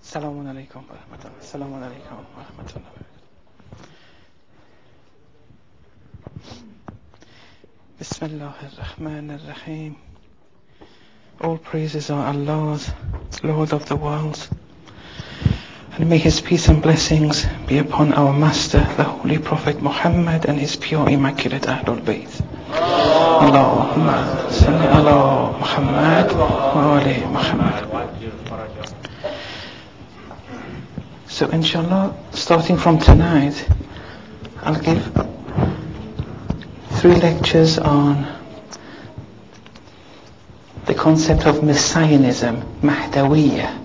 Assalamu alaikum wa rahmatullah. Assalamu alaikum wa rahmatullah. Bismillah ar-Rahman ar-Rahim. All praises are Allah's, Lord of the worlds. And may His peace and blessings be upon our Master, the Holy Prophet Muhammad, and his pure, immaculate Ahlul Bayt. Allahumma salli ala Muhammad wa ali Muhammad. So inshallah, starting from tonight, I'll give 3 lectures on the concept of Messianism, Mahdawiyyah.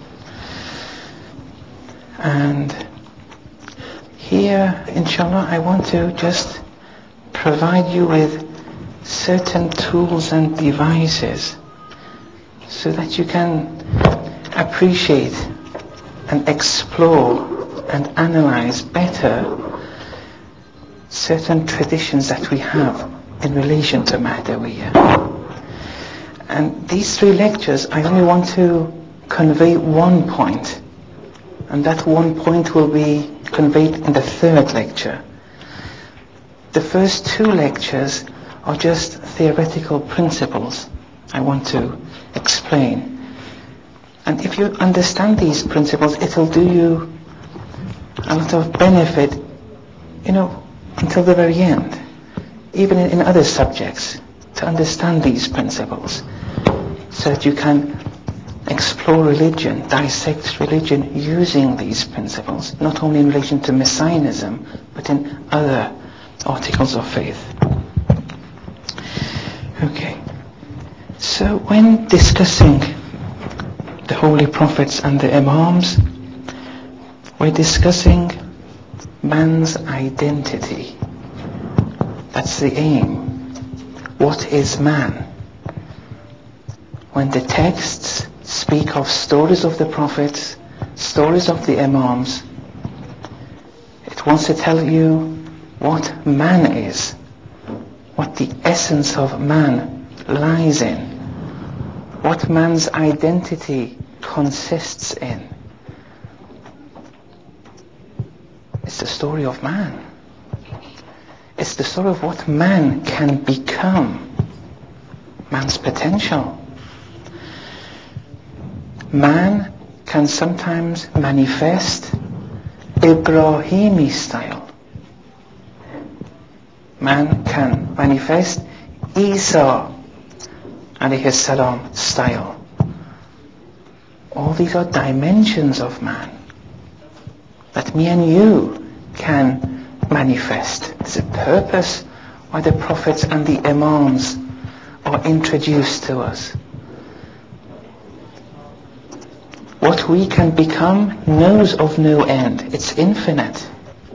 And here, inshallah, I want to just provide you with certain tools and devices so that you can appreciate and explore and analyze better certain traditions that we have in relation to Mahdawiyyah. And these 3 lectures, I only want to convey one point, and that one point will be conveyed in the 3rd lecture. The first 2 lectures are just theoretical principles I want to explain. And if you understand these principles, it'll do you a lot of benefit, until the very end, even in other subjects, to understand these principles, so that you can explore religion, dissect religion using these principles, not only in relation to Messianism, but in other articles of faith. Okay, so when discussing the Holy Prophets and the Imams, we're discussing man's identity. That's the aim. What is man? When the texts speak of stories of the prophets, stories of the Imams, it wants to tell you what man is, what the essence of man lies in, what man's identity consists in. It's the story of man. It's the story of what man can become, man's potential. Man can sometimes manifest Ibrahimi style. Man can manifest Isa alayhi salam style. All these are dimensions of man that me and you can manifest. There's a purpose why the prophets and the Imams are introduced to us. What we can become knows of no end. It's infinite.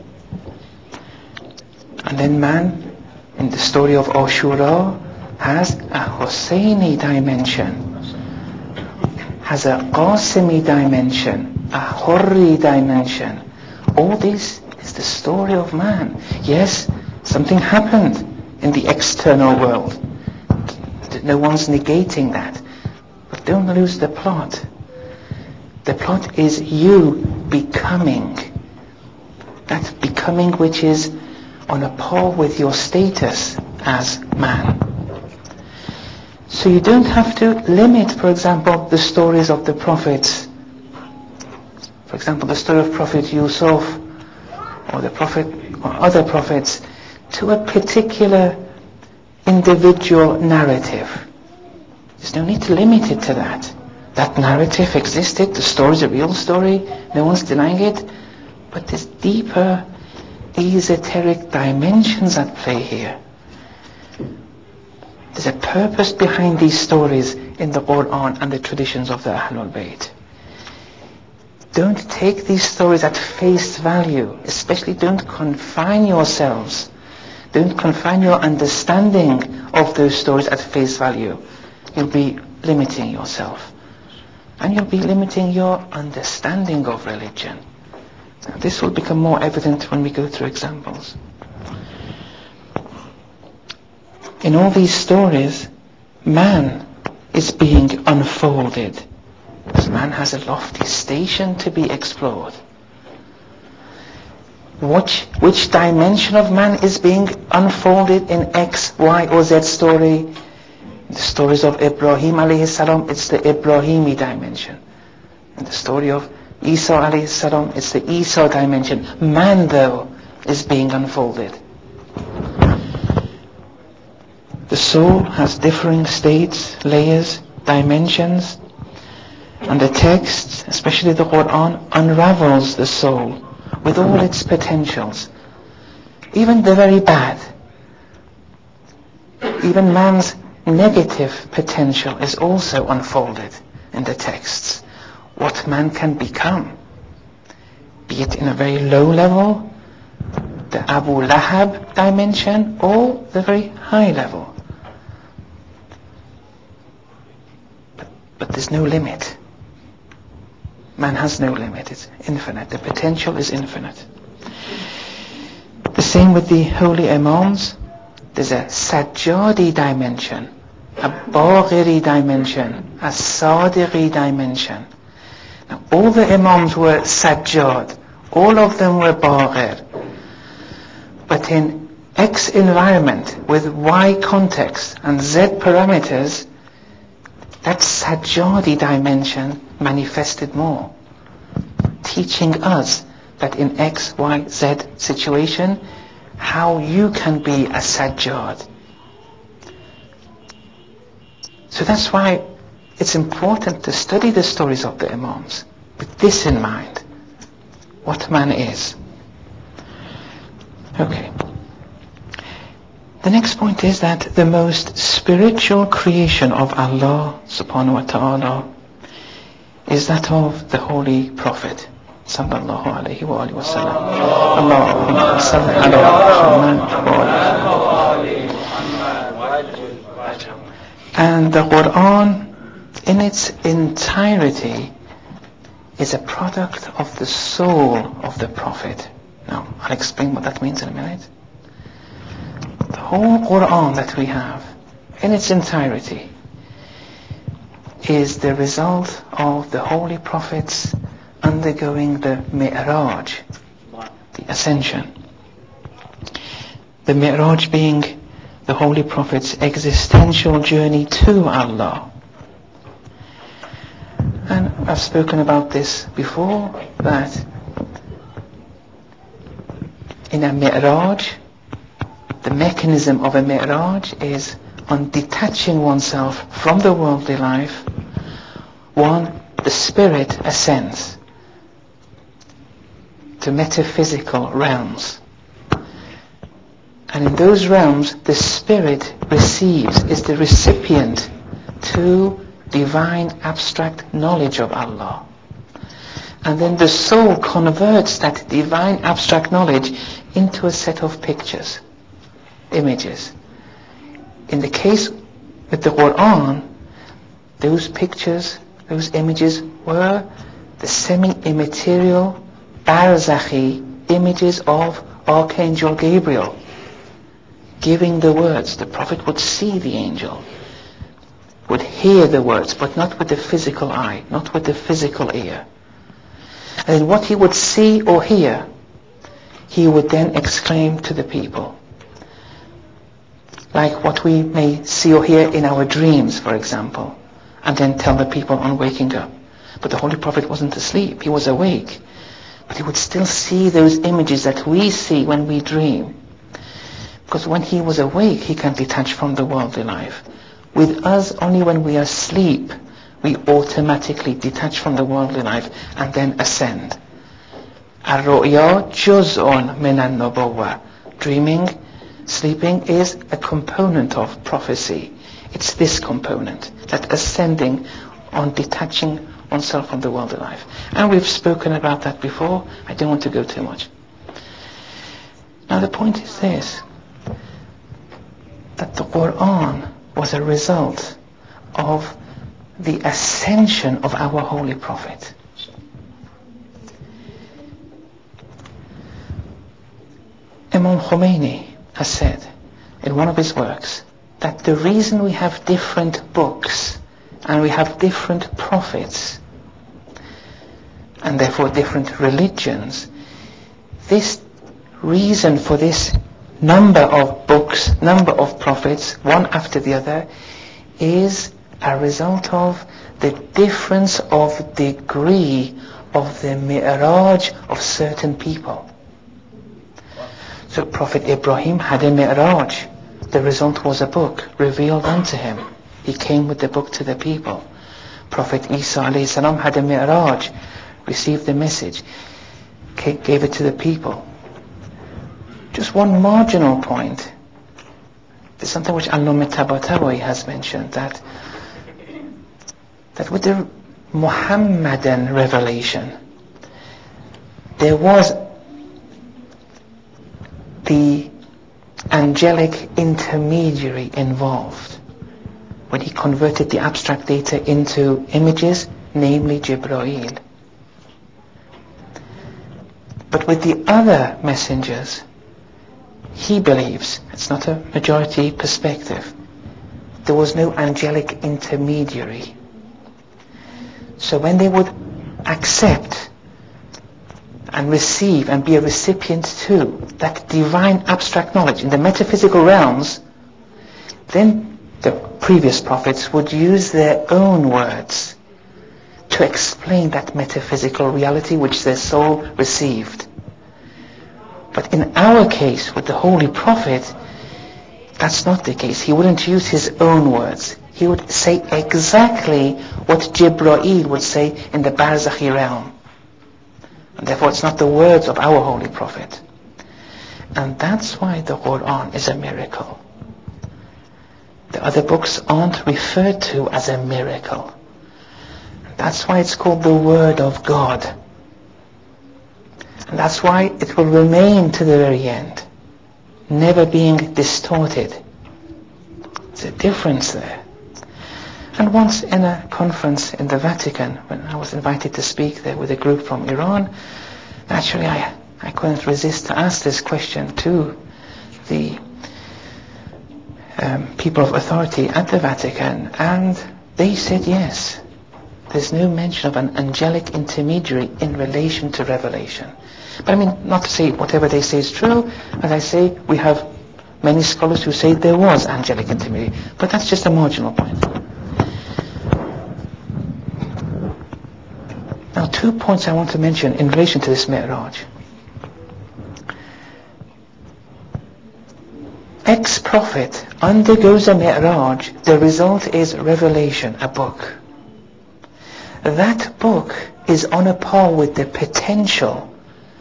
And then man, in the story of Ashura, has a Husseini dimension, has a Qasimi dimension, a Hurri dimension. All this is the story of man. Yes, something happened in the external world. No one's negating that. But don't lose the plot. The plot is you becoming. That becoming which is on a par with your status as man. So you don't have to limit, for example, the stories of the prophets. For example, the story of Prophet Yusuf or the prophet or other prophets to a particular individual narrative. There's no need to limit it to that. That narrative existed, the story is a real story, no one's denying it, but there's deeper esoteric dimensions at play here. There's a purpose behind these stories in the Quran and the traditions of the Ahlul Bayt. Don't take these stories at face value, especially don't confine yourselves. Don't confine your understanding of those stories at face value. You'll be limiting yourself. And you'll be limiting your understanding of religion. Now, this will become more evident when we go through examples. In all these stories, man is being unfolded. It's because man has a lofty station to be explored. Which dimension of man is being unfolded in X, Y, or Z story? In the stories of Ibrahim alayhi salam, it's the Ibrahimi dimension. In the story of Isa alayhi salam, it's the Isa dimension. Man, though, is being unfolded. The soul has differing states, layers, dimensions, and the text, especially the Quran, unravels the soul with all its potentials. Even the very bad, even man's negative potential is also unfolded in the texts. What man can become, be it in a very low level, the Abu Lahab dimension, or the very high level. But there's no limit. Man has no limit. It's infinite. The potential is infinite. The same with the holy imams. There's a Sajjadi dimension, a Baghiri dimension, a Sadiqi dimension. Now, all the imams were Sajjad. All of them were Baghir. But in X environment with Y context and Z parameters, that Sajjadi dimension manifested more, teaching us that in X, Y, Z situation, how you can be a Sajjad. So that's why it's important to study the stories of the Imams with this in mind, what man is. Okay. The next point is that the most spiritual creation of Allah subhanahu wa ta'ala is that of the Holy Prophet sallallahu alayhi wa alihi wa sallam. Allahumma salli ala Muhammad. And the Quran in its entirety is a product of the soul of the Prophet. Now, I'll explain what that means in a minute. The whole Quran that we have in its entirety is the result of the Holy Prophets undergoing the Mi'raj, the ascension. The Mi'raj being the Holy Prophet's existential journey to Allah. And I've spoken about this before, that in a Mi'raj, the mechanism of a Mi'raj is on detaching oneself from the worldly life. The spirit ascends to metaphysical realms. And in those realms, the spirit receives, is the recipient to divine abstract knowledge of Allah. And then the soul converts that divine abstract knowledge into a set of pictures, images. In the case with the Quran, those pictures, those images were the semi-immaterial, barzakhi images of Archangel Gabriel giving the words. The Prophet would see the angel, would hear the words, but not with the physical eye, not with the physical ear. And what he would see or hear, he would then exclaim to the people. Like what we may see or hear in our dreams, for example, and then tell the people on waking up. But the Holy Prophet wasn't asleep, he was awake. But he would still see those images that we see when we dream. Because when he was awake, he can detach from the worldly life. With us, only when we are asleep, we automatically detach from the worldly life and then ascend. Ar-ru'ya juz'un min an-nubuwwah. Dreaming, sleeping is a component of prophecy. It's this component, that ascending on detaching oneself from the worldly life. And we've spoken about that before. I don't want to go too much. Now the point is this, that the Quran was a result of the ascension of our Holy Prophet. Imam Khomeini has said in one of his works that the reason we have different books and we have different prophets and therefore different religions. This reason for this number of books, number of prophets, one after the other, is a result of the difference of degree of the mi'raj of certain people. So Prophet Ibrahim had a mi'raj. The result was a book revealed unto him. He came with the book to the people. Prophet Isa alayhi salam had a mi'raj, received the message, gave it to the people. Just one marginal point. There's something which Allama Tabatabai has mentioned, that with the Muhammadan revelation, there was the angelic intermediary involved when he converted the abstract data into images, namely Jibreel. But with the other messengers, he believes, it's not a majority perspective, there was no angelic intermediary. So when they would accept and receive and be a recipient to that divine abstract knowledge in the metaphysical realms, then the previous prophets would use their own words to explain that metaphysical reality which their soul received. But in our case, with the Holy Prophet, that's not the case. He wouldn't use his own words. He would say exactly what Jibreel would say in the Barzakhi realm. And therefore it's not the words of our Holy Prophet. And that's why the Quran is a miracle. The other books aren't referred to as a miracle. That's why it's called the Word of God. And that's why it will remain to the very end, never being distorted. There's a difference there. And once in a conference in the Vatican, when I was invited to speak there with a group from Iran, naturally I couldn't resist to ask this question to the people of authority at the Vatican, and they said yes. There's no mention of an angelic intermediary in relation to revelation. But I mean, not to say whatever they say is true. As I say, we have many scholars who say there was angelic intermediary. But that's just a marginal point. Now, 2 points I want to mention in relation to this Mi'raj. Ex-prophet undergoes a Mi'raj. The result is revelation, a book. That book is on a par with the potential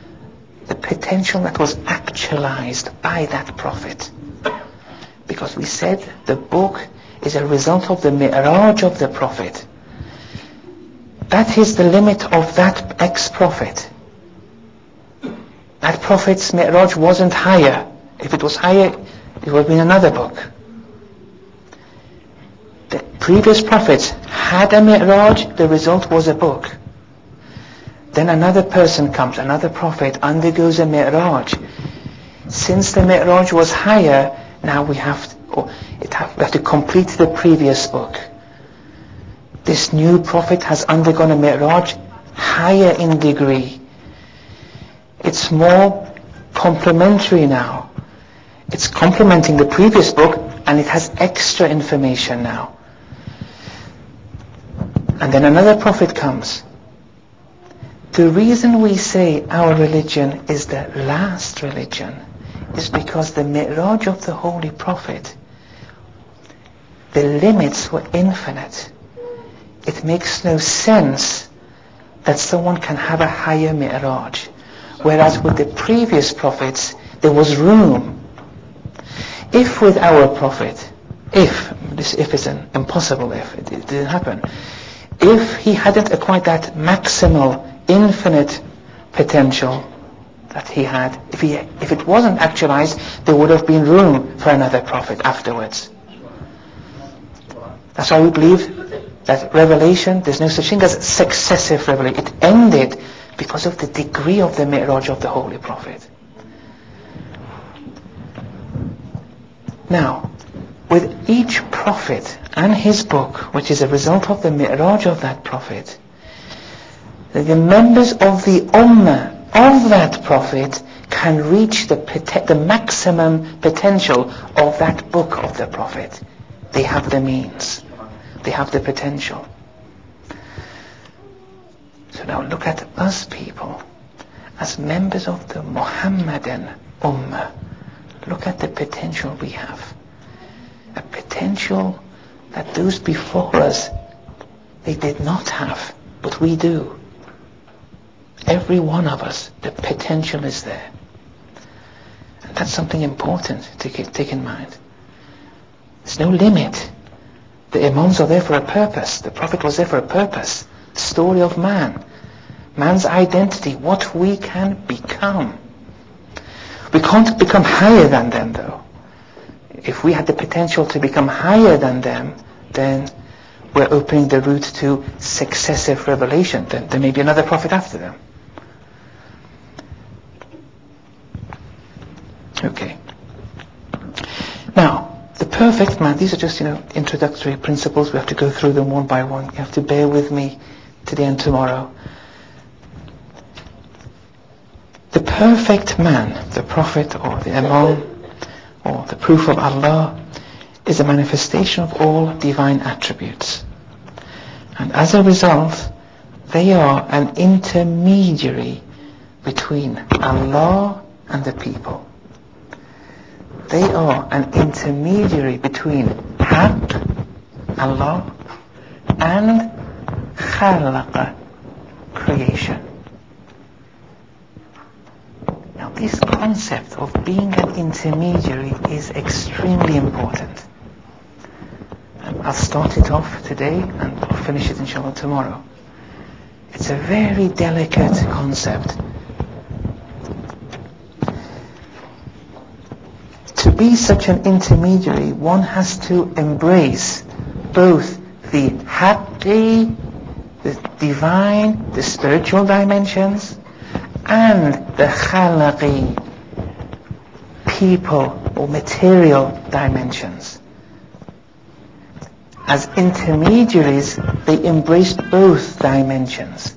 that was actualized by that prophet. Because we said the book is a result of the Mi'raj of the prophet. That is the limit of that ex-prophet. That prophet's Mi'raj wasn't higher. If it was higher, it would have been another book. The previous prophets had a Mi'raj, the result was a book. Then another person comes, another prophet undergoes a Mi'raj. Since the Mi'raj was higher, now we have to complete the previous book. This new prophet has undergone a Mi'raj higher in degree. It's more complementary now. It's complementing the previous book, and it has extra information now. And then another prophet comes. The reason we say our religion is the last religion is because the Mi'raj of the Holy Prophet, the limits were infinite. It makes no sense that someone can have a higher Mi'raj. Whereas with the previous prophets, there was room. If with our prophet, this if is an impossible if, it didn't happen. If he hadn't acquired that maximal, infinite potential that he had, if it wasn't actualized, there would have been room for another prophet afterwards. That's why we believe that revelation, there's no such thing as successive revelation. It ended because of the degree of the Mi'raj of the Holy Prophet. Now, with each prophet and his book, which is a result of the Mi'raj of that prophet, that the members of the Ummah of that Prophet can reach the maximum potential of that book of the Prophet. They have the means. They have the potential. So now look at us people as members of the Muhammadan Ummah. Look at the potential we have. A potential that those before us, they did not have, but we do. Every one of us, the potential is there. And that's something important to take in mind. There's no limit. The Imams are there for a purpose. The Prophet was there for a purpose. The story of man. Man's identity, what we can become. We can't become higher than them though. If we had the potential to become higher than them, then we're opening the route to successive revelation. Then there may be another prophet after them. Okay. Now, the perfect man, these are just, introductory principles. We have to go through them one by one. You have to bear with me today and tomorrow. The perfect man, the Prophet or the Imam or the proof of Allah, is a manifestation of all divine attributes. And as a result, they are an intermediary between Allah and the people. They are an intermediary between Haqq, Allah, and Khalaqa, creation. Now this concept of being an intermediary is extremely important. I'll start it off today and I'll finish it inshallah tomorrow. It's a very delicate concept. To be such an intermediary, one has to embrace both the haqqi, the divine, the spiritual dimensions, and the khalaqi, people or material dimensions. As intermediaries, they embrace both dimensions.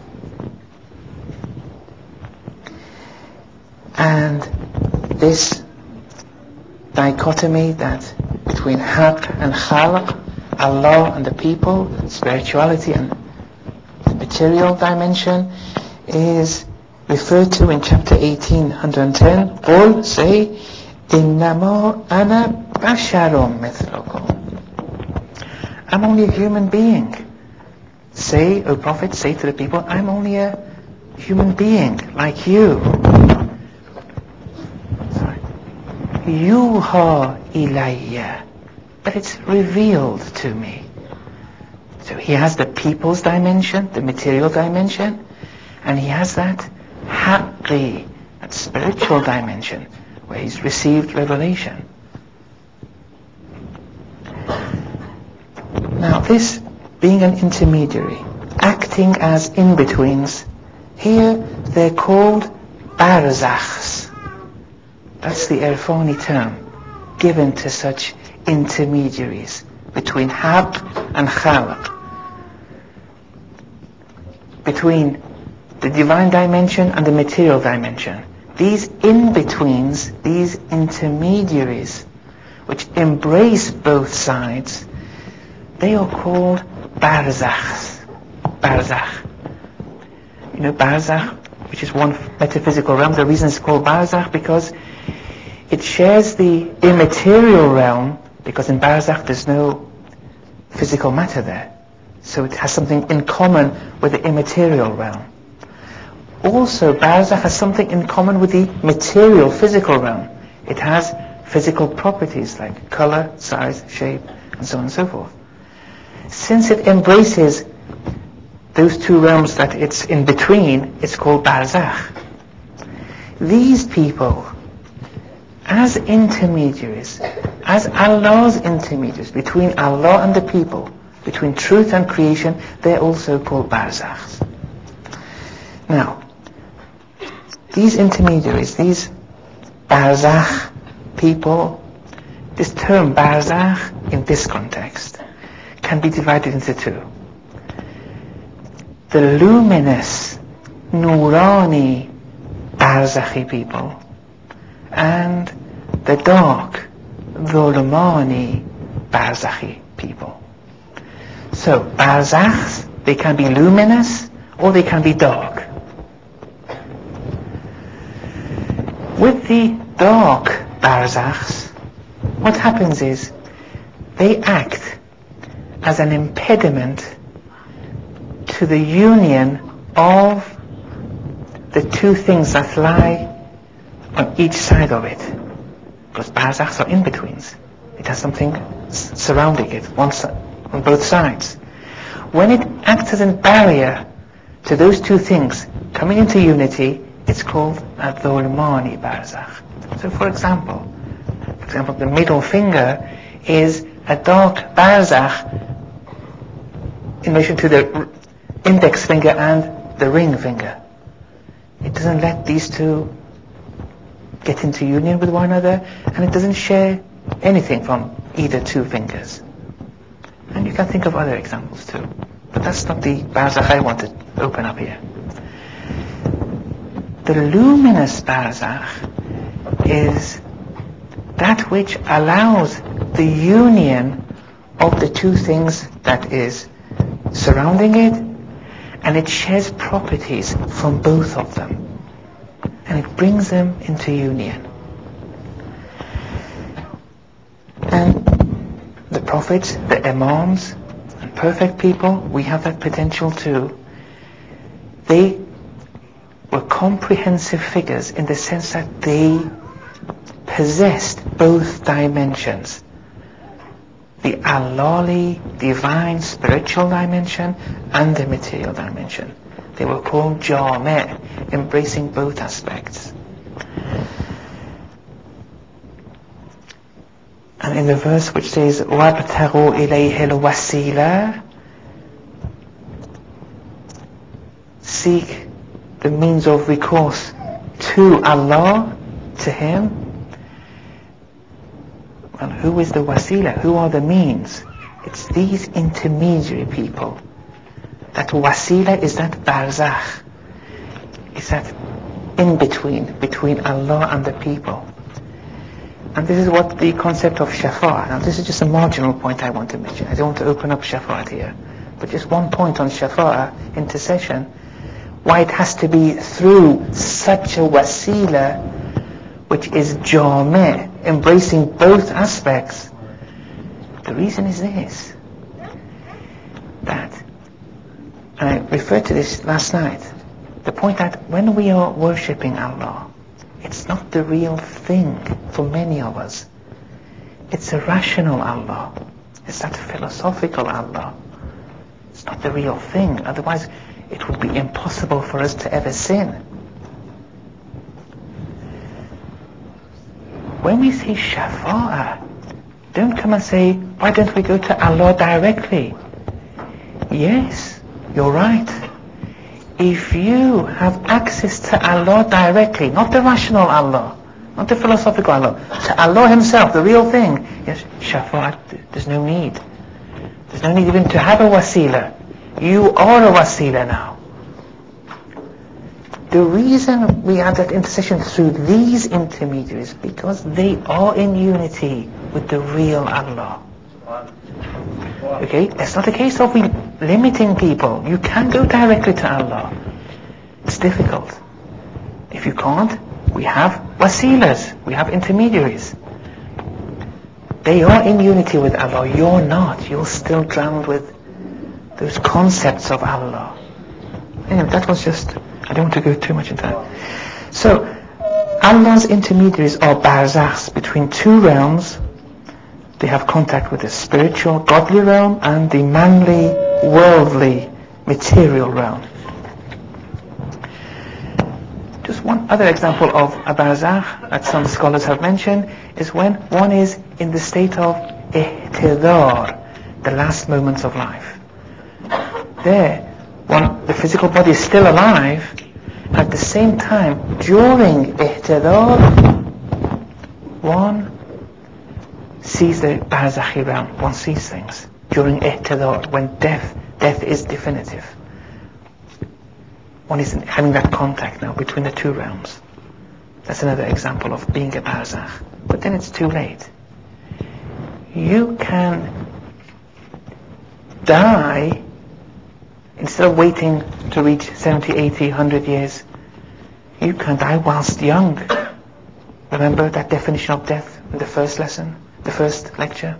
And this dichotomy that between Haqq and Khalq, Allah and the people, spirituality and the material dimension, is referred to in chapter 18, 110. Qul, say, Innama ana basharum mithlukum. I'm only a human being. Say, O Prophet, say to the people, I'm only a human being like you. Yuha ilayya, but it's revealed to me. So he has the people's dimension, the material dimension, and he has that haqqi, that spiritual dimension, where he's received revelation. Now this being an intermediary, acting as in-betweens, here they're called barzakhs. That's the Irfani term given to such intermediaries between Haqq and Khalq, between the divine dimension and the material dimension. These in-betweens, these intermediaries, which embrace both sides, they are called barzakhs. Barzakh. Barzakh, which is one metaphysical realm. The reason it's called barzakh because it shares the immaterial realm, because in barzakh there's no physical matter there. So it has something in common with the immaterial realm. Also, barzakh has something in common with the material, physical realm. It has physical properties like color, size, shape, and so on and so forth. Since it embraces those two realms that it's in between, it's called barzakh. These people, as intermediaries, as Allah's intermediaries between Allah and the people, between truth and creation, they're also called barzakhs. Now, these intermediaries, these barzakh people, this term barzakh in this context can be divided into two. the luminous, Nurani, Barzakhi people, and the dark, Dhulmani, Barzakhi people. So Barzakhs, they can be luminous or they can be dark. With the dark Barzakhs, what happens is they act as an impediment to the union of the two things that lie on each side of it. Because Barzakhs are in-betweens. It has something surrounding it, on both sides. When it acts as a barrier to those two things coming into unity, it's called a Dhulmani Barzakh. So for example, the middle finger is a dark Barzakh in relation to the index finger and the ring finger. It doesn't let these two get into union with one another, and it doesn't share anything from either two fingers. And you can think of other examples too, but that's not the Barzakh I want to open up here. The luminous Barzakh is that which allows the union of the two things that is surrounding it, and it shares properties from both of them, and it brings them into union. And the prophets, the imams, and perfect people, we have that potential too. They were comprehensive figures in the sense that they possessed both dimensions. The Allahli, divine, spiritual dimension, and the material dimension. They were called Jami', embracing both aspects. And in the verse which says, وَابْتَغُوا إِلَيْهِ الْوَسِيلَةِ, seek the means of recourse to Allah, to Him. Well, who is the wasila? Who are the means? It's these intermediary people. That wasila is that barzakh. It's that between Allah and the people. And this is what the concept of shafa'at. Now this is just a marginal point I want to mention. I don't want to open up shafa'at here. But just one point on shafa'at, intercession. Why it has to be through such a wasila which is jami', embracing both aspects. The reason is this, that, and I referred to this last night, the point that when we are worshipping Allah, it's not the real thing for many of us. It's a rational Allah. It's that philosophical Allah. It's not the real thing. Otherwise, it would be impossible for us to ever sin. When we say shafa'ah, don't come and say, why don't we go to Allah directly? Yes, you're right. If you have access to Allah directly, not the rational Allah, not the philosophical Allah, to Allah Himself, the real thing, yes, shafa'at, there's no need. There's no need even to have a wasila. You are a wasila now. The reason we have that intercession through these intermediaries, because they are in unity with the real Allah. Okay, it's not a case of we limiting people. You can go directly to Allah. It's difficult. If you can't, we have wasilas, we have intermediaries. They are in unity with Allah. You're not. You're still drowned with those concepts of Allah. Anyway, that was just, I don't want to go too much into that. So, Allah's intermediaries are barzakhs between two realms. They have contact with the spiritual, godly realm and the manly, worldly, material realm. Just one other example of a barzakh that some scholars have mentioned is when one is in the state of ihtidar, the last moments of life. There, the physical body is still alive. At the same time, during ihtidar, one sees the barzakhi realm. One sees things during ihtidar, when death is definitive. one is having that contact now between the two realms. That's another example of being a barzakh. But then it's too late. You can die instead of waiting to reach 70, 80, 100 years. You can die whilst young. Remember that definition of death in the first lesson, the first lecture?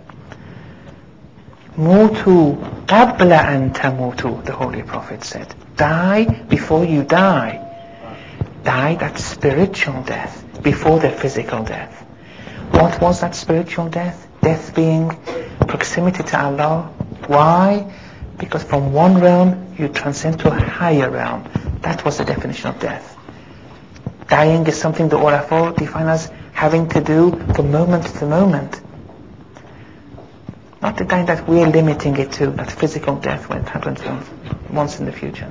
Mutu qabla an tamutu, the Holy Prophet said. Die before you die. Die that spiritual death before the physical death. What was that spiritual death? Death being proximity to Allah. Why? Because from one realm you transcend to a higher realm. That was the definition of death. Dying is something the Ulama define as having to do from moment to moment. Not the dying that we're limiting it to, that physical death when it happens once in the future.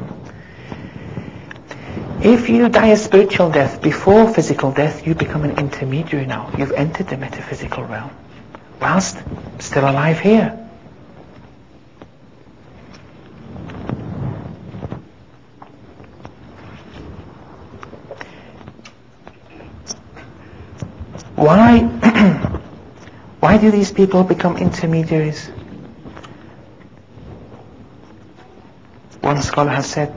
If you die a spiritual death before physical death, you become an intermediary now. You've entered the metaphysical realm, whilst still alive here. Why do these people become intermediaries? One scholar has said,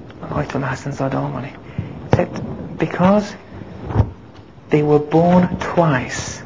because they were born twice.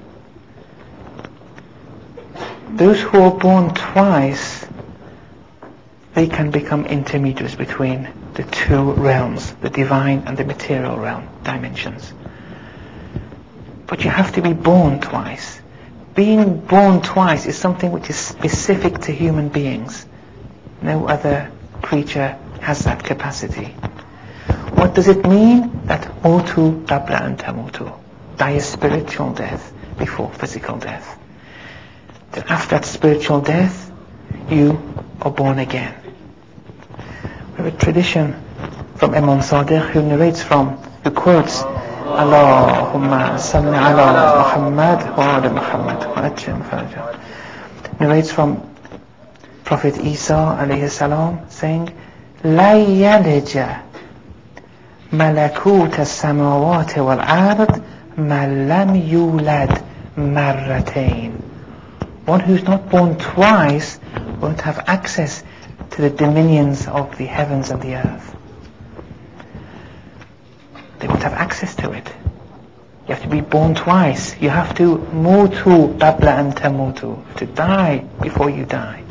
Those who are born twice, they can become intermediaries between the two realms, the divine and the material realm, dimensions. But you have to be born twice. Being born twice is something which is specific to human beings. No other creature has that capacity. What does it mean? That mutu qabla an tamutu. Die a spiritual death before physical death. Then after that spiritual death, you are born again. We have a tradition from Imam Sadiq who quotes Allahumma salli ala Muhammad wa ala Muhammad wa ajil farajah. Narrates from Prophet Isa alayhi salam saying, La yalija malakut as-samawati wal-ard man lam yulad marratain. One who's not born twice won't have access to the dominions of the heavens and the earth. They won't have access to it. You have to be born twice. You have to mutu qabla an tamutu, to die before you die.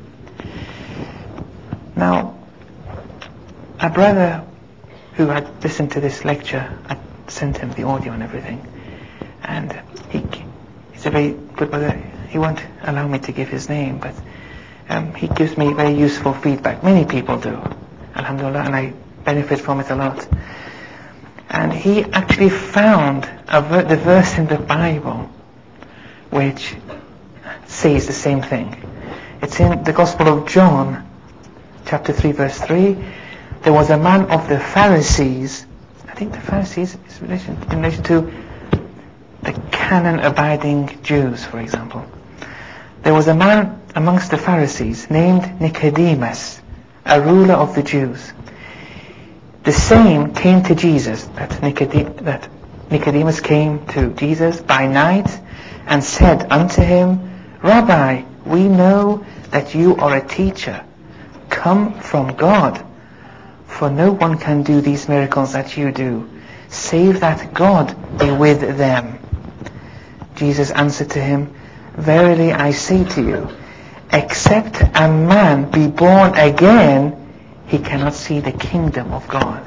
Now, a brother who had listened to this lecture, I sent him the audio and everything, and he's a very good brother. He won't allow me to give his name, but he gives me very useful feedback. Many people do, alhamdulillah, and I benefit from it a lot. And he actually found the verse in the Bible which says the same thing. It's in the Gospel of John, chapter 3, verse 3. There was a man of the Pharisees. I think the Pharisees is in relation to the canon-abiding Jews, for example. There was a man amongst the Pharisees named Nicodemus, a ruler of the Jews. The same came to Jesus, that Nicodemus came to Jesus by night and said unto him, Rabbi, we know that you are a teacher, come from God, for no one can do these miracles that you do, save that God be with them. Jesus answered to him, Verily I say to you, except a man be born again, he cannot see the kingdom of God.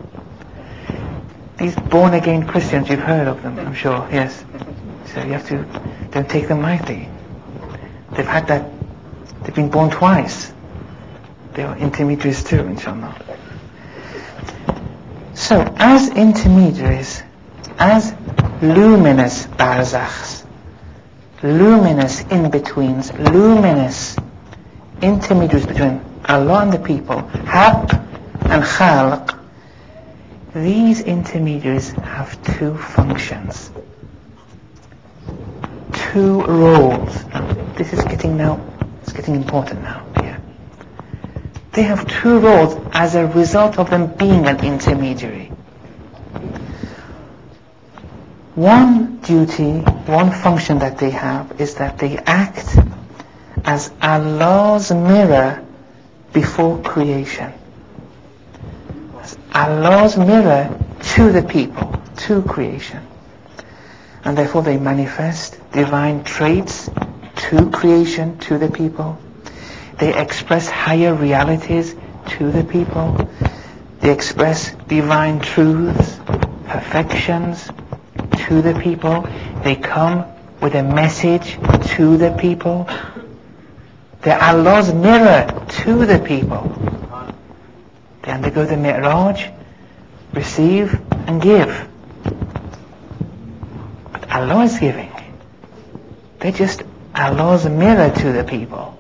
These born again Christians, you've heard of them, I'm sure, yes. So you have to, don't take them lightly. They've been born twice. They are intermediaries too, inshallah. So, as intermediaries, as luminous barzakhs, luminous in-betweens, luminous intermediaries between Allah and the people, haqq and khalq, these intermediaries have two functions, two roles. Now, it's getting important now. Yeah. they have two roles as a result of them being an intermediary. One duty, one function that they have is that they act as Allah's mirror before creation. As Allah's mirror to the people, to creation. And therefore they manifest divine traits to creation, to the people. They express higher realities to the people. They express divine truths, perfections to the people. They come with a message to the people. They're Allah's mirror to the people. They undergo the Mi'raj, receive and give. But Allah is giving. They're just Allah's mirror to the people.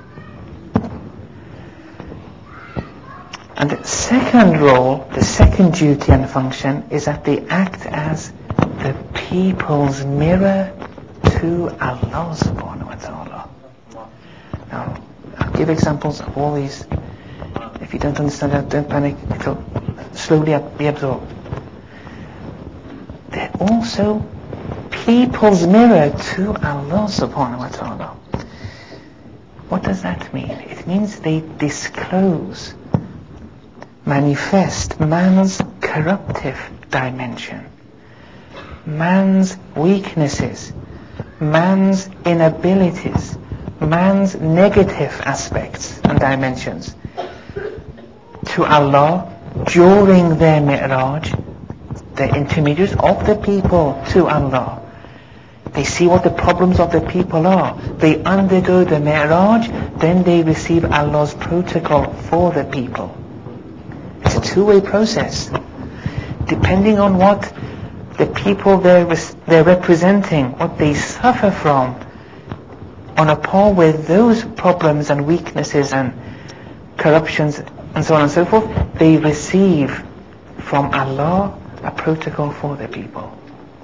And the second role, the second duty and function is that they act as the people's mirror to Allah subhanahu wa ta'ala. Now, I'll give examples of all these. If you don't understand that, don't panic. It'll slowly be absorbed. They're also people's mirror to Allah subhanahu wa ta'ala. What does that mean? It means they disclose, manifest man's corruptive dimension, man's weaknesses, man's inabilities, man's negative aspects and dimensions to Allah during their Mi'raj. They're intermediaries of the people to Allah. They see what the problems of the people are. They undergo the Mi'raj, then they receive Allah's protocol for the people. It's a two-way process. Depending on what the people they're representing, what they suffer from, on a par with those problems and weaknesses and corruptions and so on and so forth, they receive from Allah a protocol for the people.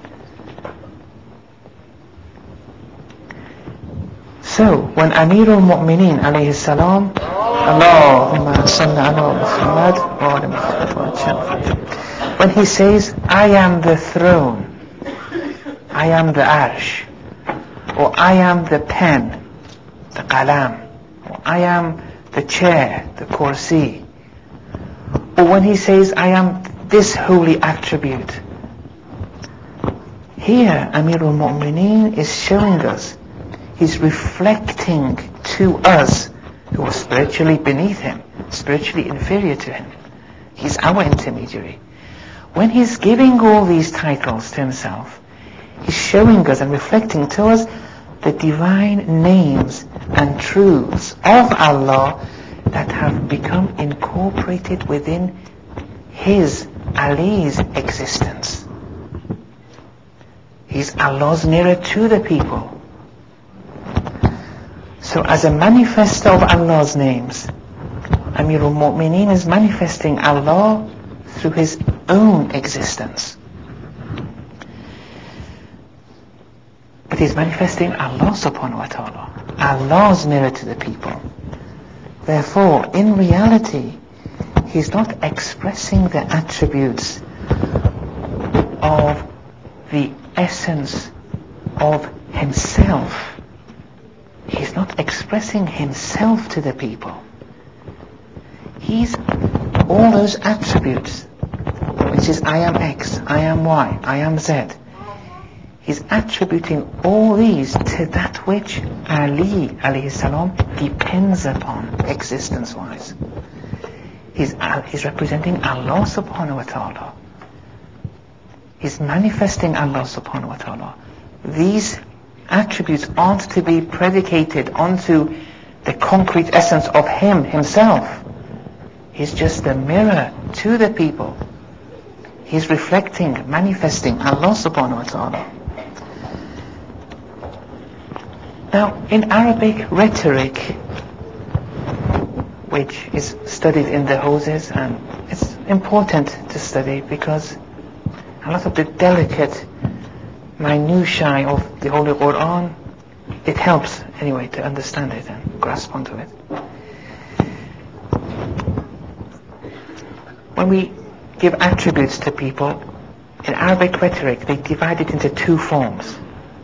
So, when Amirul Mu'mineen alayhi salam, Allahumma salli ala Muhammad wa ala Muhammad, when he says, I am the throne, I am the arsh, or I am the pen, the qalam, or I am the chair, the kursi, or when he says, I am this holy attribute, here Amirul Mu'mineen is showing us, he's reflecting to us who are spiritually beneath him, spiritually inferior to him. He's our intermediary. When he's giving all these titles to himself, he's showing us and reflecting to us the divine names and truths of Allah that have become incorporated within his, Ali's existence. He's Allah's mirror to the people. So as a manifester of Allah's names, Amirul Mu'mineen is manifesting Allah through his own existence. But he's manifesting Allah subhanahu wa ta'ala, Allah's mirror to the people. Therefore, in reality, he's not expressing the attributes of the essence of himself. He's not expressing himself to the people. He's all those attributes, which is I am X, I am Y, I am Z. He's attributing all these to that which Ali alayhi salam depends upon existence-wise. He's representing Allah subhanahu wa ta'ala. He's manifesting Allah subhanahu wa ta'ala. These attributes aren't to be predicated onto the concrete essence of him himself. He's just a mirror to the people. He's reflecting, manifesting Allah subhanahu wa ta'ala. Now, in Arabic rhetoric, which is studied in the houses, and it's important to study because a lot of the delicate minutiae of the Holy Quran, it helps anyway to understand it and grasp onto it. when we give attributes to people, in Arabic rhetoric, they divide it into two forms.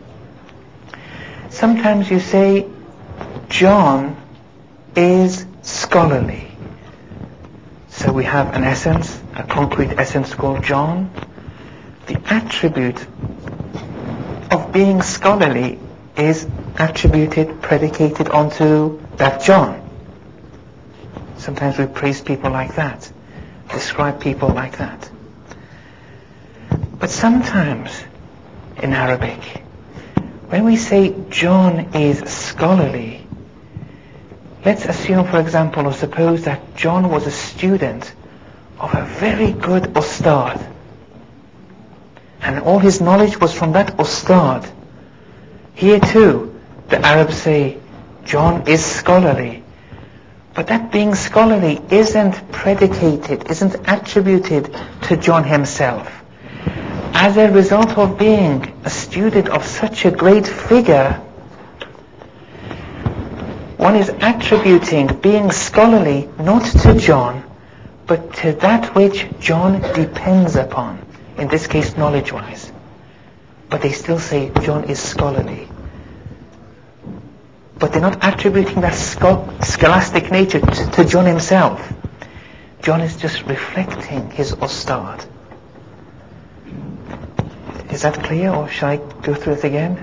Sometimes you say, John is scholarly. So we have an essence, a concrete essence called John. The attribute of being scholarly is attributed, predicated onto that John. Sometimes we praise people like that, describe people like that. But sometimes in Arabic, when we say John is scholarly, let's assume, for example, or suppose that John was a student of a very good ustad, and all his knowledge was from that ustad. Here too, the Arabs say John is scholarly. But that being scholarly isn't predicated, isn't attributed to John himself. As a result of being a student of such a great figure, one is attributing being scholarly not to John, but to that which John depends upon, in this case knowledge-wise. But they still say John is scholarly. But they're not attributing that scholastic nature to John himself. John is just reflecting his ustad. Is that clear, or shall I go through it again?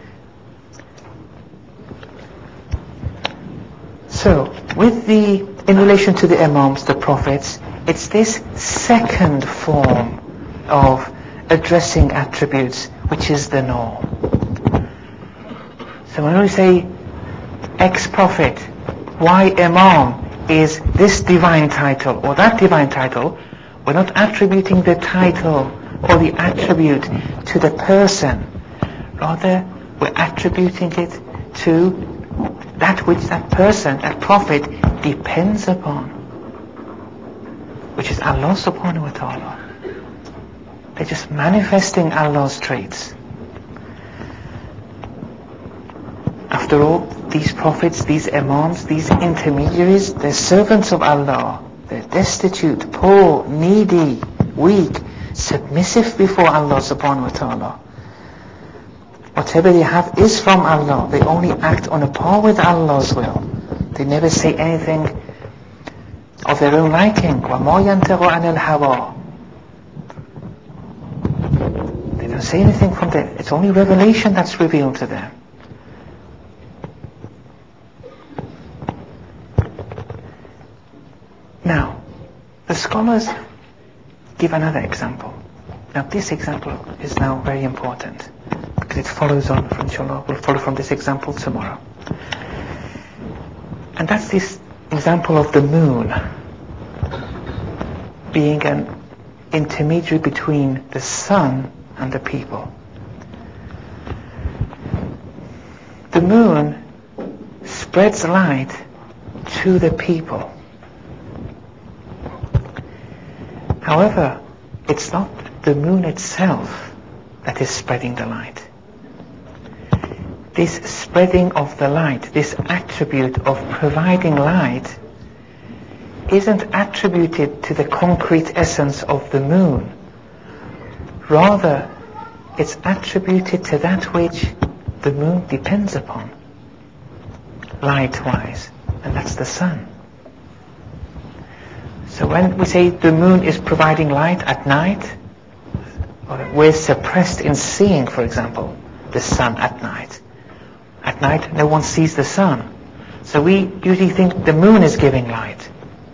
So, in relation to the Imams, the prophets, it's this second form of addressing attributes which is the norm. So when we say X prophet, Y Imam is this divine title or that divine title, we're not attributing the title or the attribute to the person. Rather, we're attributing it to that which that person, that prophet, depends upon, which is Allah subhanahu wa ta'ala. They're just manifesting Allah's traits. After all, these prophets, these imams, these intermediaries, they're servants of Allah. They're destitute, poor, needy, weak, submissive before Allah subhanahu wa ta'ala. Whatever they have is from Allah. They only act on a par with Allah's will. They never say anything of their own liking. وَمَا يَنْتَغُ عَنِ الْهَوَىٰ. They don't say anything from there. It's only revelation that's revealed to them. Now, the scholars give another example. Now, this example is now very important because it follows on from, inshallah, we'll follow from this example tomorrow. And that's this example of the moon being an intermediary between the sun and the people. The moon spreads light to the people. However, it's not the moon itself that is spreading the light. This spreading of the light, this attribute of providing light, isn't attributed to the concrete essence of the moon. Rather, it's attributed to that which the moon depends upon, light-wise, and that's the sun. So when we say the moon is providing light at night, or we're suppressed in seeing, for example, the sun at night. At night, no one sees the sun. So we usually think the moon is giving light.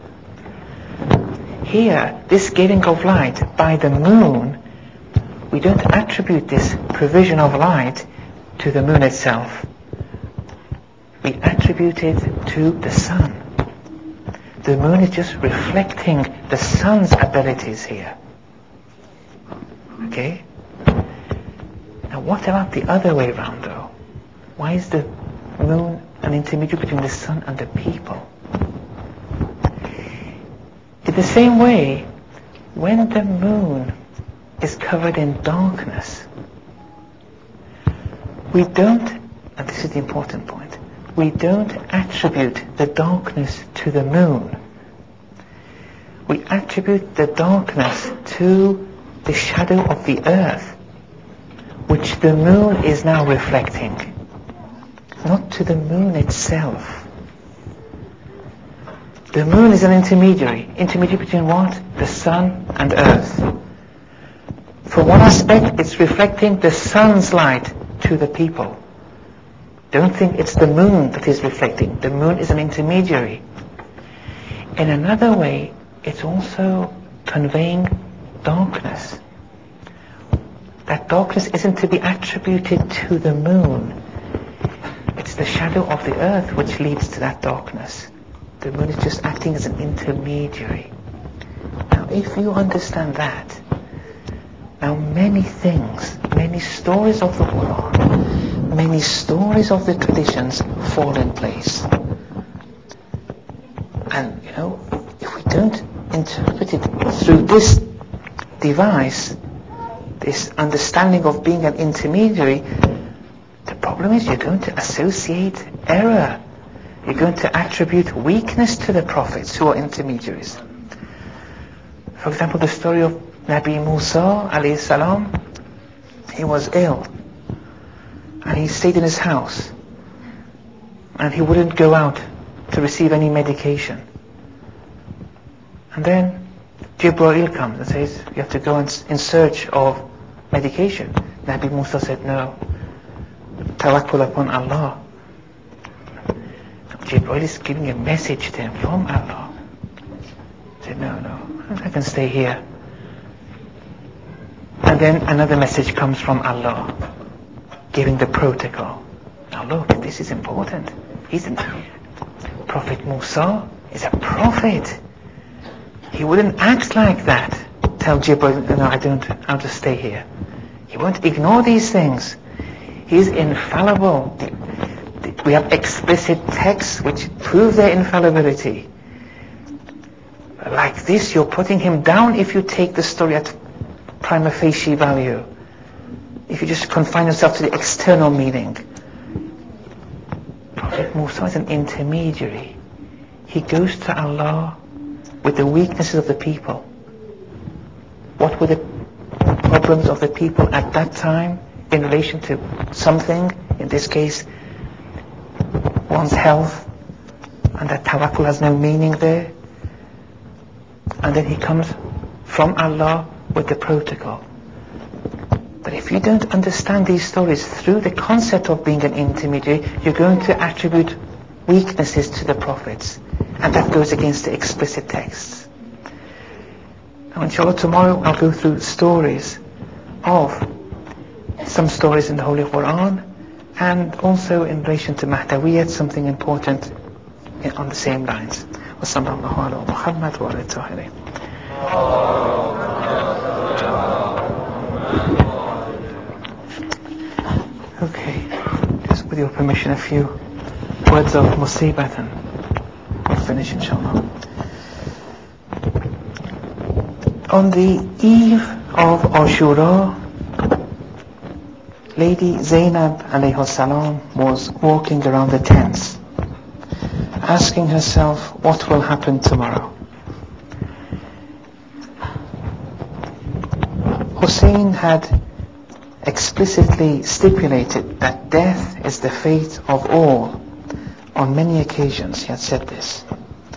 Here, this giving of light by the moon, we don't attribute this provision of light to the moon itself. We attribute it to the sun. The moon is just reflecting the sun's abilities here. Okay? Now what about the other way around though? Why is the moon an intermediary between the sun and the people? In the same way, when the moon is covered in darkness, we don't, and this is the important point, we don't attribute the darkness to the moon. we attribute the darkness to the shadow of the earth, which the moon is now reflecting, not to the moon itself. The moon is an intermediary between what? The sun and earth. From one aspect, it's reflecting the sun's light to the people. Don't think it's the moon that is reflecting. The moon is an intermediary. In another way, it's also conveying darkness. That darkness isn't to be attributed to the moon. It's the shadow of the earth which leads to that darkness. The moon is just acting as an intermediary. Now, if you understand that, now many things, many stories of the Quran, many stories of the traditions fall in place. And, if we don't interpret it through this device, this understanding of being an intermediary, the problem is you're going to associate error. You're going to attribute weakness to the prophets who are intermediaries. For example, the story of Nabi Musa alayhi salam. He was ill and he stayed in his house and he wouldn't go out to receive any medication. And then Jibreel comes and says, you have to go in search of medication. Nabi Musa said, no, tawakkul upon Allah. Jibreel is giving a message to him from Allah. He said, no, I can stay here. And then another message comes from Allah, giving the protocol. Now look, this is important. Prophet Musa is a prophet. He wouldn't act like that. Tell Jibreel, no, I don't, I'll just stay here. He won't ignore these things. He's infallible. We have explicit texts which prove their infallibility. Like this, you're putting him down if you take the story at prima facie value. If you just confine yourself to the external meaning. Prophet Musa is an intermediary. He goes to Allah with the weaknesses of the people. What were the problems of the people at that time in relation to something, in this case, one's health, and that tawakkul has no meaning there. And then he comes from Allah with the protocol. But if you don't understand these stories through the concept of being an intermediary, you're going to attribute weaknesses to the prophets. And that goes against the explicit texts. Now inshallah tomorrow I'll go through stories of some stories in the Holy Quran, and also in relation to Mahdawiyyat, something important on the same lines. Wasallallahu ala Muhammad wa ala tahirin. Okay, just with your permission, a few words of musibat and we'll finish inshallah. On the eve of Ashura, Lady Zainab alayhi salam was walking around the tents, asking herself what will happen tomorrow. Hussein had explicitly stipulated that death is the fate of all. On many occasions he had said this.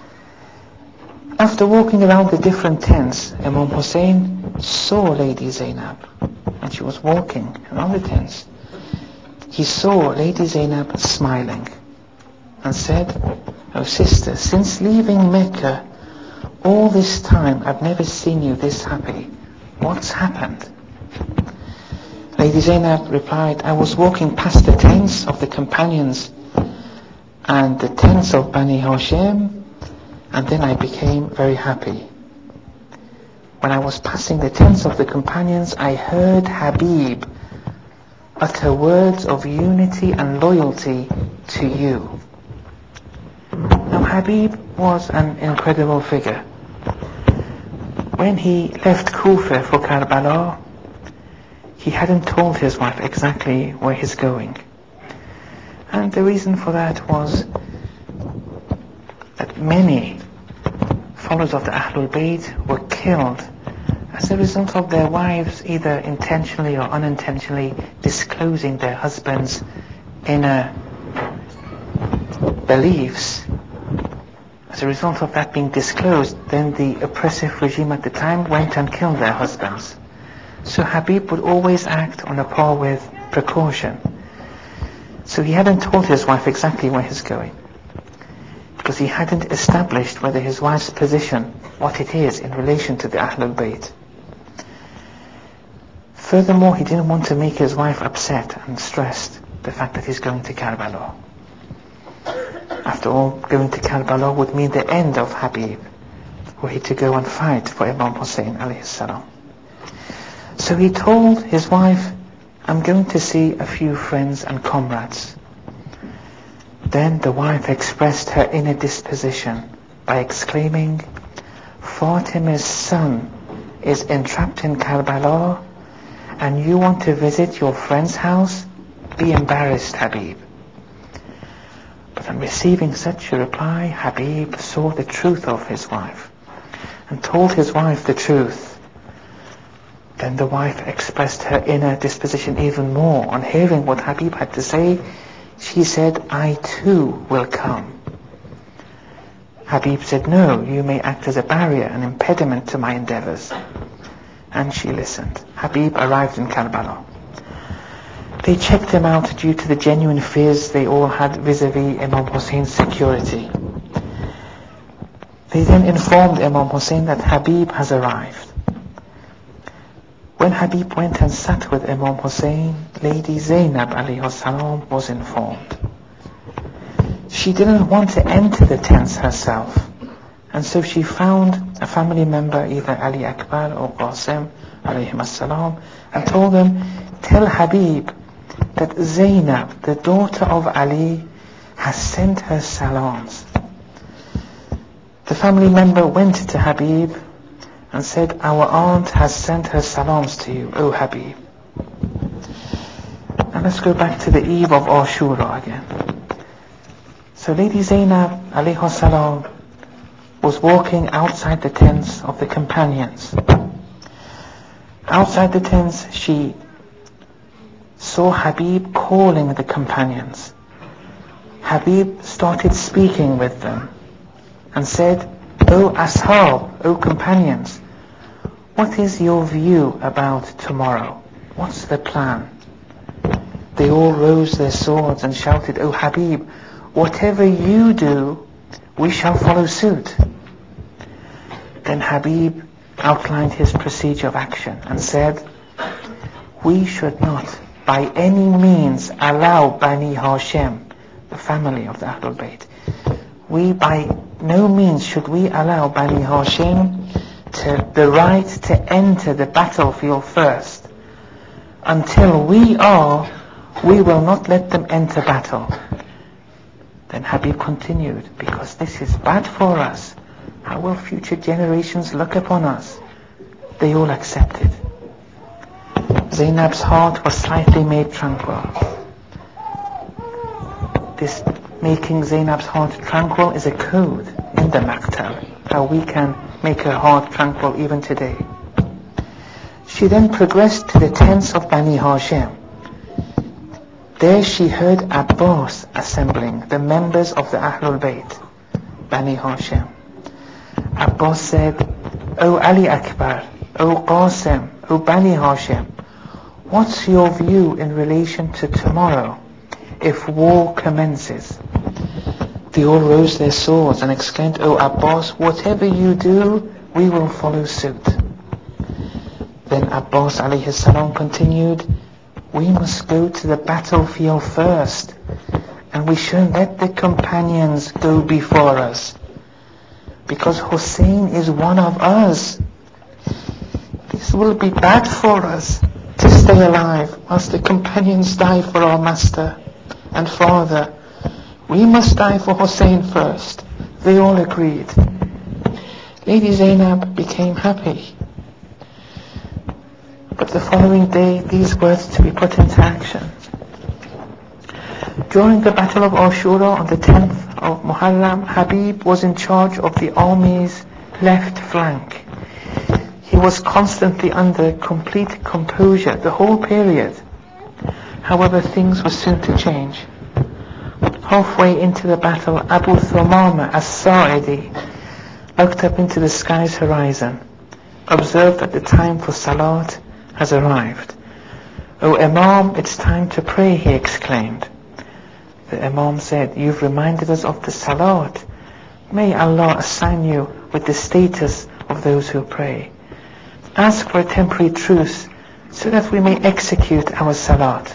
After walking around the different tents, Imam Hussein saw Lady Zainab, and she was walking around the tents. He saw Lady Zainab smiling and said, "Oh sister, since leaving Mecca, all this time I've never seen you this happy. What's happened?" Lady Zainab replied, "I was walking past the tents of the companions and the tents of Bani Hashim, and then I became very happy. When I was passing the tents of the companions, I heard Habib utter words of unity and loyalty to you." Now Habib was an incredible figure. When he left Kufa for Karbala, he hadn't told his wife exactly where he's going. And the reason for that was that many followers of the Ahlul Bayt were killed as a result of their wives either intentionally or unintentionally disclosing their husbands' inner beliefs. As a result of that being disclosed, then the oppressive regime at the time went and killed their husbands. So Habib would always act on a par with precaution. So he hadn't told his wife exactly where he's going, because he hadn't established whether his wife's position, what it is in relation to the Ahlul Bayt. Furthermore, he didn't want to make his wife upset and stressed, the fact that he's going to Karbala. After all, going to Karbala would mean the end of Habib, were he to go and fight for Imam Hussein alayhi salam. So he told his wife, I'm going to see a few friends and comrades. Then the wife expressed her inner disposition by exclaiming, Fatima's son is entrapped in Karbala and you want to visit your friend's house? Be embarrassed, Habib. But on receiving such a reply, Habib saw the truth of his wife and told his wife the truth. Then the wife expressed her inner disposition even more. On hearing what Habib had to say, she said, I too will come. Habib said, no, you may act as a barrier, an impediment to my endeavors. And she listened. Habib arrived in Karbala. They checked him out due to the genuine fears they all had vis-a-vis Imam Hussein's security. They then informed Imam Hussein that Habib has arrived. When Habib went and sat with Imam Hussein, Lady Zainab alayhi salam was informed. She didn't want to enter the tents herself, and so she found a family member, either Ali Akbar or Qasim alayhim salam, and told them, tell Habib that Zainab, the daughter of Ali, has sent her salams. The family member went to Habib and said, our aunt has sent her salams to you, O Habib. Now let's go back to the eve of Ashura again. So Lady Zainab alayhi salam was walking outside the tents of the companions. Outside the tents, she saw Habib calling the companions. Habib started speaking with them and said, O Ashab, O companions, what is your view about tomorrow? What's the plan? They all rose their swords and shouted, O Habib, whatever you do, we shall follow suit. Then Habib outlined his procedure of action and said, we should not by any means allow Bani Hashim, the family of the Ahlul Bayt, we by no means should we allow Bani Hashim the right to enter the battlefield first. Until we will not let them enter battle. Then Habib continued, because this is bad for us. How will future generations look upon us? They all accepted. Zainab's heart was slightly made tranquil. This making Zainab's heart tranquil is a code in the Maqtal, how we can make her heart tranquil even today. She then progressed to the tents of Bani Hashim. There she heard Abbas assembling the members of the Ahlul Bayt, Bani Hashim. Abbas said, O Ali Akbar, O Qasim, O Bani Hashim, what's your view in relation to tomorrow, if war commences? They all rose their swords and exclaimed, O Abbas, whatever you do, we will follow suit. Then Abbas alayhi salam continued, we must go to the battlefield first, and we shouldn't let the companions go before us, because Hussein is one of us. This will be bad for us to stay alive whilst the companions die for our master and father. We must die for Hussein first. They all agreed. Lady Zainab became happy. But the following day, these words to be put into action. During the Battle of Ashura on the 10th of Muharram, Habib was in charge of the armies left flank. He was constantly under complete composure the whole period. However, things were soon to change. Halfway into the battle, Abu Thumama as-Sa'idi looked up into the sky's horizon, observed that the time for Salat has arrived. "O Imam, it's time to pray," he exclaimed. The Imam said, "You've reminded us of the Salat. May Allah assign you with the status of those who pray. Ask for a temporary truce so that we may execute our Salat."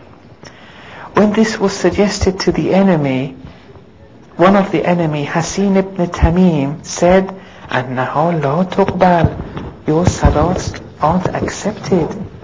When this was suggested to the enemy, one of the enemy, Hasin ibn Tamim, said, "Annaha la tuqbal, your salats aren't accepted."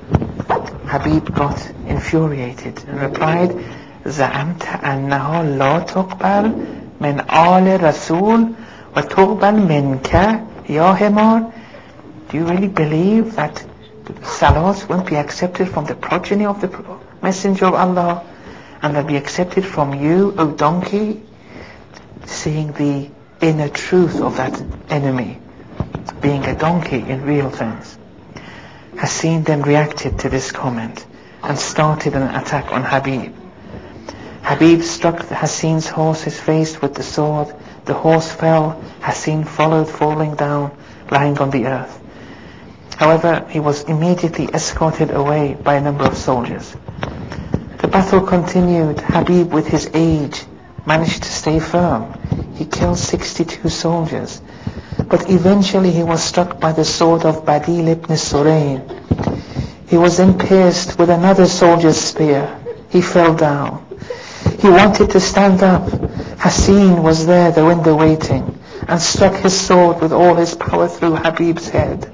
Habib got infuriated and replied, "Za'amta annaha la tuqbal min al rasul wa tuqbal minka ya himar?" Do you really believe that salats won't be accepted from the progeny of the Messenger of Allah, and they'll be accepted from you, O donkey? Seeing the inner truth of that enemy, being a donkey in real terms. Hasin then reacted to this comment and started an attack on Habib. Habib struck Hasin's horse's face with the sword. The horse fell. Hasin followed, falling down, lying on the earth. However, he was immediately escorted away by a number of soldiers. The battle continued. Habib, with his age, managed to stay firm. He killed 62 soldiers. But eventually he was struck by the sword of Badil ibn Surayn. He was then pierced with another soldier's spear. He fell down. He wanted to stand up. Hasin was there, the window waiting, and struck his sword with all his power through Habib's head.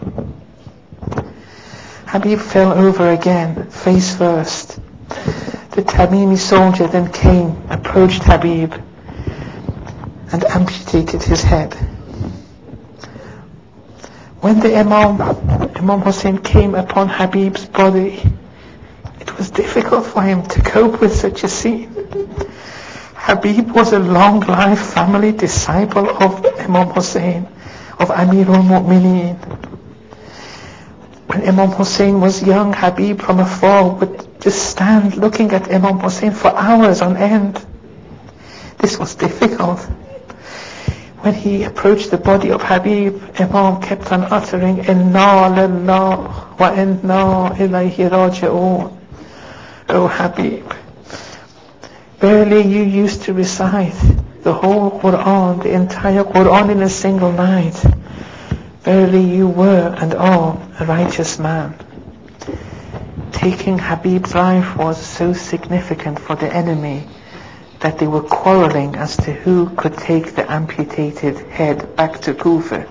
Habib fell over again, face first. The Tamimi soldier then came, approached Habib, and amputated his head. When the Imam Hussein came upon Habib's body, it was difficult for him to cope with such a scene. Habib was a long-life family disciple of Imam Hussein, of Amir al-Mu'mineen. When Imam Hussein was young, Habib from afar would just stand looking at Imam Hussein for hours on end. This was difficult. When he approached the body of Habib, Imam kept on uttering, "Inna lillah wa inna ilayhi raji'un." O Habib, verily you used to recite the whole Quran, the entire Quran in a single night. Verily you were and are a righteous man. Taking Habib's life was so significant for the enemy that they were quarreling as to who could take the amputated head back to Kufa.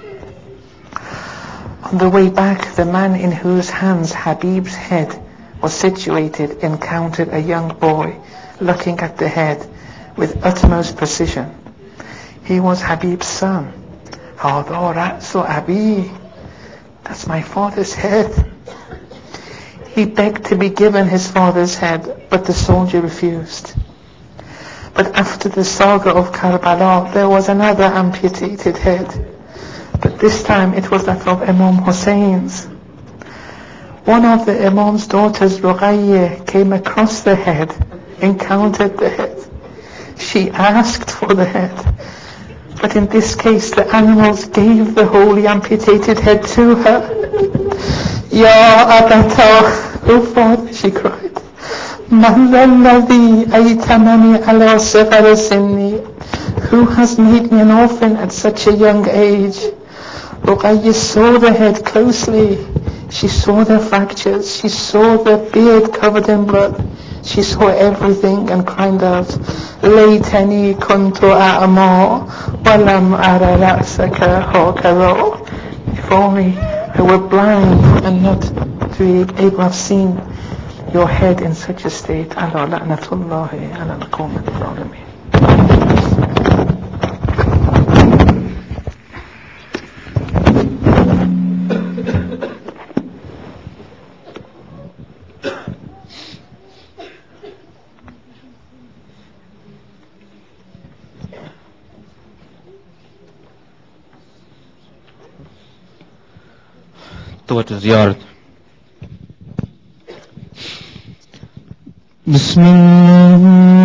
On the way back, the man in whose hands Habib's head was situated encountered a young boy looking at the head with utmost precision. He was Habib's son. "Hada ra'su Abi," that's my father's head. He begged to be given his father's head, but the soldier refused. But after the saga of Karbala, there was another amputated head. But this time it was that of Imam Hussein's. One of the Imam's daughters, Ruqayyah, came across the head, encountered the head. She asked for the head. But in this case, the animals gave the wholly amputated head to her. "Ya Abata," "O father," she cried, "Man alladhi aytamani ala sighar sinni," who has made me an orphan at such a young age? Ruqayyah saw the head closely. She saw the fractures. She saw the beard covered in blood. She saw everything and cried out, "Laytani kuntu a'ma wa lam ara ra'saka hakadha." If only I were blind and not to be able to have seen your head in such a state. Ala la'natullahi ala al-qawm al-zalimin. towards ziyarat. بسم الله